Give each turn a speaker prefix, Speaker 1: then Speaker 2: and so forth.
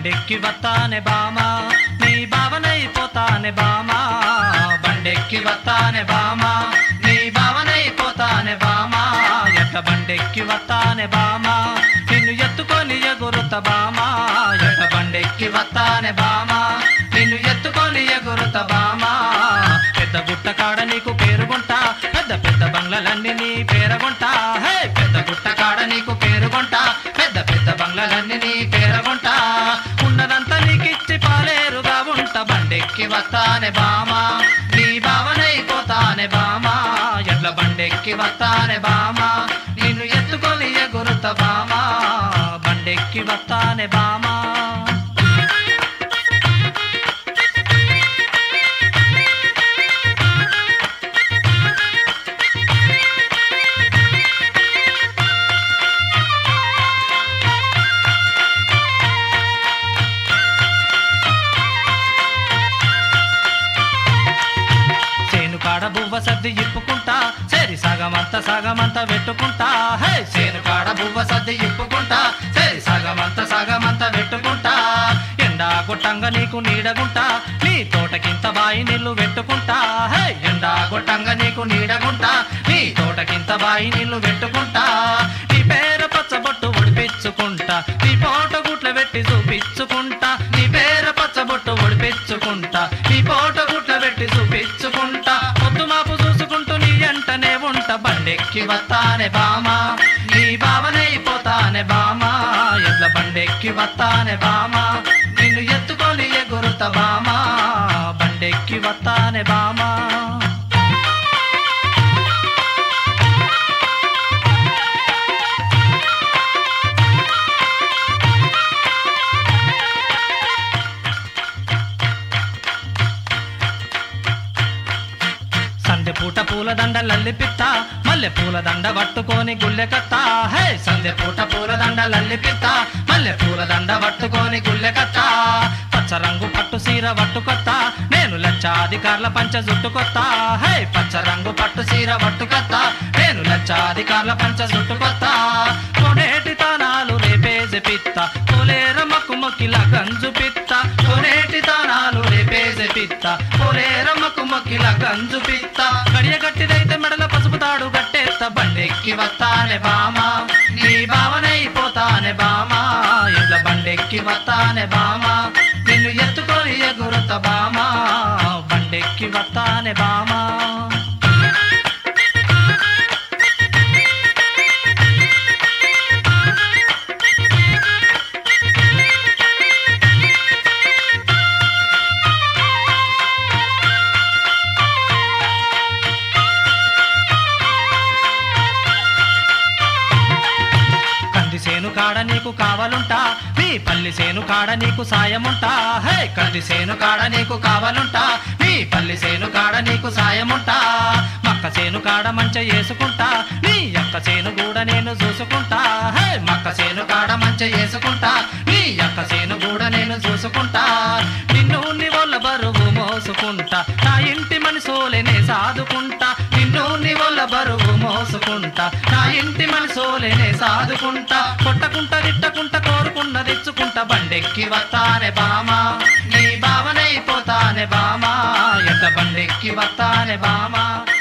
Speaker 1: బండెక్కి వత్తానే బామా నీ భావనైపోతానే బామా బండెక్కి వత్తానే బామా నీ భావనైపోతానే బామా ఎట్ల బండెక్కి వత్తానే బామా నిన్ను ఎత్తుకొని ఎగురుత బామా ఎట్ల బండెక్కి వత్తానే బామా నిన్ను ఎత్తుకొని ఎగురుత బామా పెద్ద గుట్ట కాడ నీకు పేరుగుంటా పెద్ద పెద్ద బంగ్లలన్నీ నీ పేరగుంటా హే పెద్ద గుట్ట కాడ నీకు పేరుగుంటా పెద్ద పెద్ద బంగ్లలన్నీ నీ పేరగుంటా ఉన్నదంతా నీకిచ్చి పాలేరుగా ఉంట బండెక్కి వత్తానే బామా నీ భావనైపోతానే బామా ఎట్ల బండెక్కి వత్తానే బామా నిన్ను ఎత్తుకొని ఎగురుత బామా బండెక్కి వత్తానే బామా కాడ బువ్వ సర్ది ఇప్పుకుంటా సరి సగమంత పెట్టుకుంటా హే సేను కాడ బువ్వ సర్ది ఇప్పుకుంటా సరి సగమంత పెట్టుకుంటా ఎండా గొట్టంగా నీకు నీడగుంటా నీ తోటకింత బాయి నీళ్లు పెట్టుకుంటా హే ఎండా గొట్టంగా నీకు నీడగుంటా నీ తోటకింత బాయి నీళ్లు పెట్టుకుంటా నీ పేర పచ్చబొట్టు ఒడిపించుకుంటా నీ పోట గుట్ల పెట్టి చూపించుకుంటా నీ పేర పచ్చబొట్టు ఒడిపించుకుంటా నీ పోట గుట్ల పెట్టి చూపించుకుంటా మాపు చూసుకుంటూ నీ అంటనే ఉంట బండెక్కి వత్తానే బామా నీ భావనైపోతానే బామా ఎట్ల బండెక్కి వత్తానే బామా నిన్ను ఎత్తుకొని ఎగురుత బామా బండెక్కి వత్తానే బామా పూట పూల దండ లల్లిపిత్త మల్లె పూల దండ పట్టుకొని గుల్లెకత్త హే సందె పూట పూల దండ లల్లిపిత్త మల్లె పూల దండ పట్టుకొని గుల్లెకత్త పచ్చ రంగు పట్టు సీర పట్టుకొత్త నేను లక్షాధికారుల పంచ జుట్టుకొత్త హే పచ్చ రంగు పట్టు సీర పట్టుకొత్త నేను లక్షాధికారుల పంచ జుట్టుకొత్త కొనేటి తానాలు రేపేసి పిత్త కొలేరమ్మకు మొక్కిల గంజు పిత్త కొనేటి తానాలు రేపేసి పిత్త కొలేరమ్మకు మొక్కిల గంజు పిత్త గడియ గట్టిదైతే మెడల పసుపు తాడు గట్టేస్త బండెక్కి వత్తానే బామా నీ భావనైపోతానే బామా ఎట్ల బండెక్కి వత్తానే బామా నిన్ను ఎత్తుకొని ఎగురుత బామా బండెక్కి వత్తానే బామా సేను కాడ నీకు కావాలుంటా మీ పల్లి సేను కాడ నీకు సాయముంటా హే కంది సేను కాడ నీకు కావాలుంటా మీ పల్లి సేను కాడ నీకు సాయముంటా మక్క సేను కాడ మంచ వేసుకుంటా నీ అక్క సేను కూడా నేను చూసుకుంటా హే మక్క సేను కాడ మంచ వేసుకుంటా నీ అక్క సేను కూడా నేను చూసుకుంటా నిన్ను నివొల్ల బరువు మోసుకుంటా నా ఇంటి మనసోలేనే సాదుకుంటా నిన్ను నివొల్ల బరువు మోసుకుంటా నా ఇంటి మనసోలేనే సాదుకుంటా కొట్టకుంటా తిట్టకుంటా కోరుకున్న తెచ్చుకుంటా బండెక్కి వత్తానే బామా నీ భావనైపోతానే బామా ఎట్ల బండెక్కి వత్తానే బామా